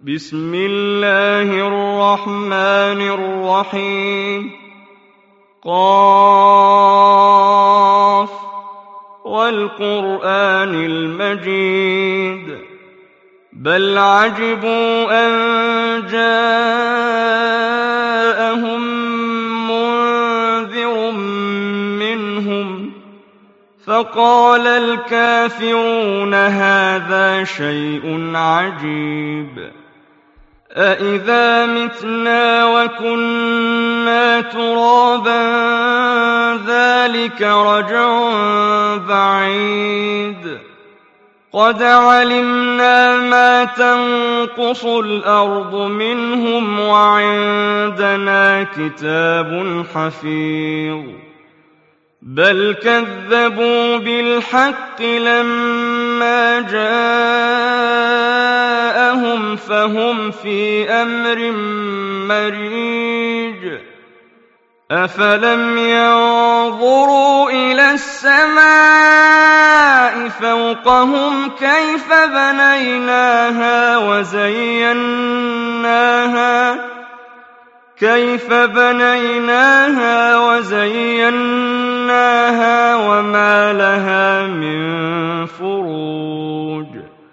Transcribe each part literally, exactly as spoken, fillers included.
بسم الله الرحمن الرحيم. قاف والقرآن المجيد بل عجبوا أن جاءهم منذر منهم فقال الكافرون هذا شيء عجيب أإذا متنا وكنا ترابا ذلك رجع بعيد قد علمنا ما تنقص الأرض منهم وعندنا كتاب حفيظ بل كذبوا بالحق لما جاءهم فهم في أمر مريج أفلم ينظروا إلى السماء فوقهم كيف بنيناها وزيناها كيف بنيناها وزيناها وما لها من فروج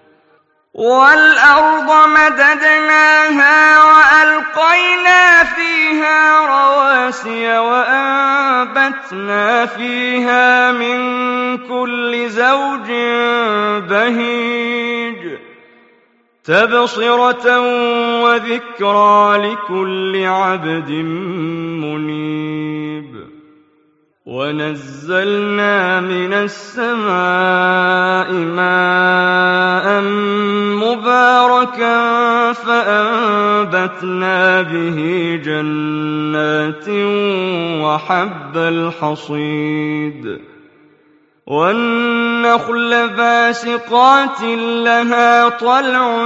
والأرض مددناها وألقينا فيها رواسي وأنبتنا فيها من كل زوج بهيج تبصرة وذكرى لكل عبد منيب ونزلنا من السماء ماء مباركا فأنبتنا به جنات وحب الحصيد والنخل باسقات لها طلع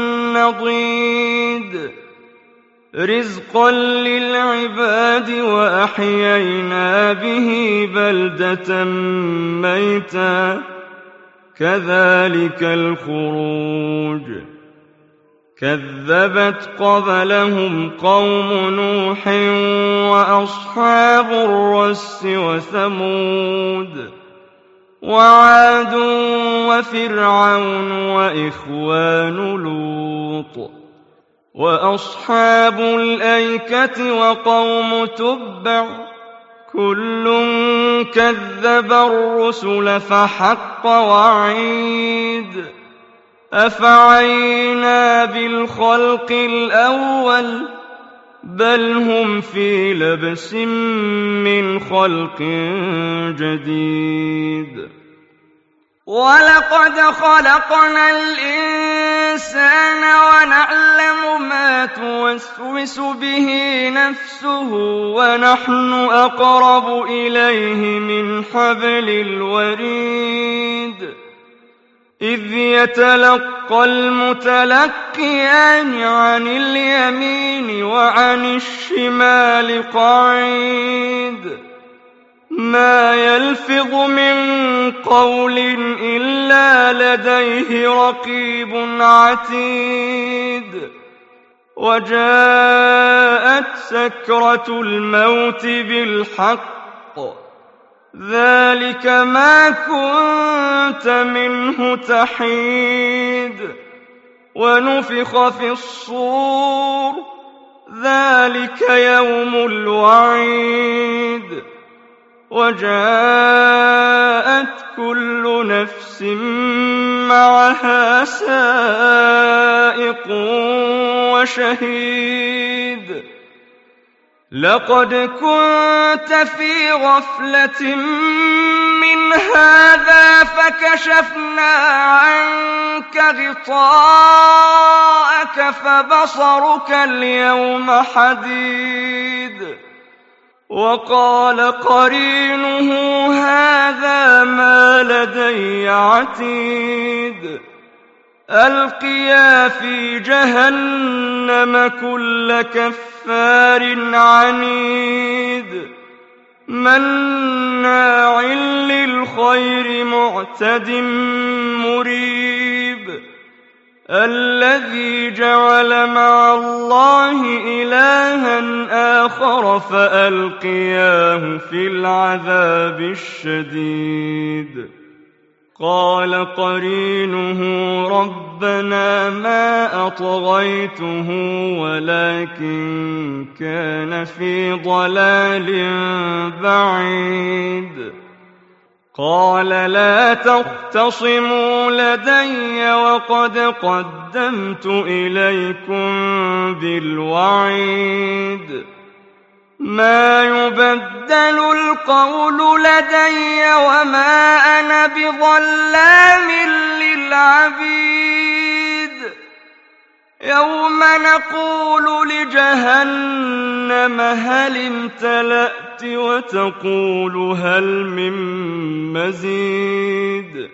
نضيد رزقا للعباد وأحيينا به بلدة ميتا كذلك الخروج كذبت قبلهم قوم نوح وأصحاب الرس وثمود وعاد وفرعون وإخوان لوط وأصحاب الأيكة وقوم تبع كل كذب الرسل فحق وعيد أفعينا بالخلق الأول بل هم في لبس من خلق جديد ولقد خلقنا الإنسان ونعلم ما توسوس به نفسه ونحن أقرب إليه من حبل الوريد إذ يتلقى المتلقيان عن اليمين وعن الشمال قعيد ما يلفظ من قول إلا لديه رقيب عتيد وجاءت سكرة الموت بالحق ذلك ما كنت منه تحيد ونفخ في الصور ذلك يوم الوعيد وجاءت كل نفس معها سائق وشهيد لقد كنت في غفلة من هذا فكشفنا عنك غطاءك فبصرك اليوم حديد وقال قرينه هذا ما لدي عتيد ألقيا في جهنم كل كفار عنيد مناع للخير معتد مريب الذي جعل مع الله إلها آخر فألقياه في العذاب الشديد قال قرينه ربنا ما أطغيته ولكن كان في ضلال بعيد قال لا تختصموا لدي وقد قدمت إليكم بالوعيد ما يبدل القول لدي وما أنا بظلام للعبيد يوم نقول لجهنم هل امتلأت وتقول هل من مزيد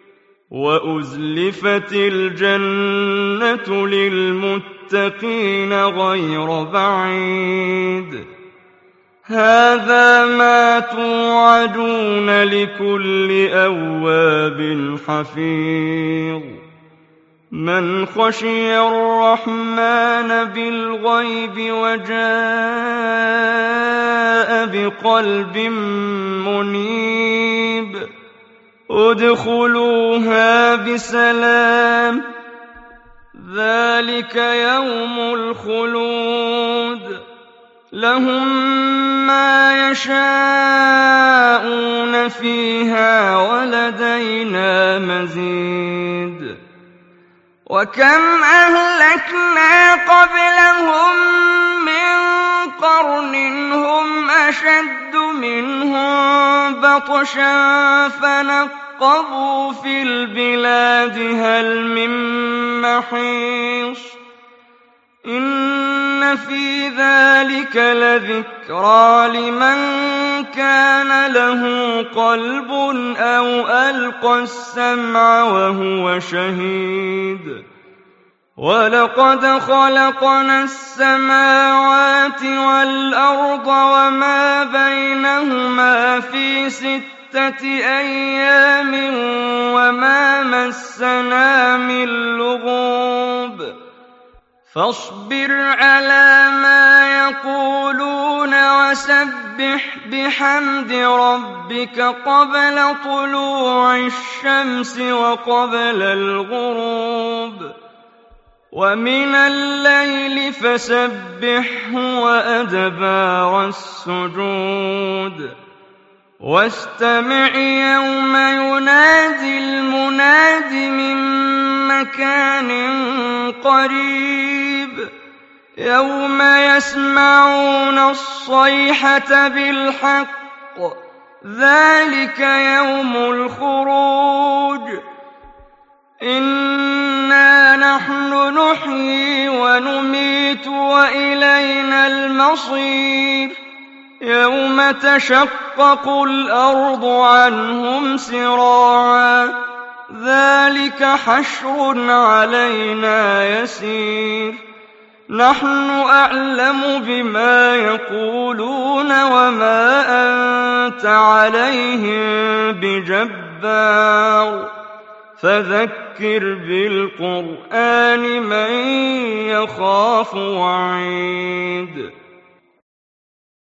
وأزلفت الجنة للمتقين غير بعيد هذا ما توعدون لكل أواب حفيظ من خشي الرحمن بالغيب وجاء بقلب منيب ادخلوها بسلام ذلك يوم الخلود لهم ما يشاءون فيها ولدينا مزيد وكم أهلكنا قبلهم من قرن هم أشد منهم بطشا فنقبوا في البلاد هل من محيص إن في ذلك لذكرى لمن كان له قلب أو ألقى السمع وهو شهيد ولقد خلقنا السماوات والأرض وما بينهما في ستة أيام وما مسنا من لغوب فاصبر على ما يقولون وسبح بحمد ربك قبل طلوع الشمس وقبل الغروب ومن الليل فسبحه وأدبار السجود واستمع يوم ينادي المناد من مكان قريب يوم يسمعون الصيحة بالحق ذلك يوم الخروج إنا نحن نحيي ونميت وإلينا المصير يوم تشقق الأرض عنهم سراعا ذلك حشر علينا يسير نحن أعلم بما يقولون وما أنت عليهم بجبار فذكر بالقرآن من يخاف وعيد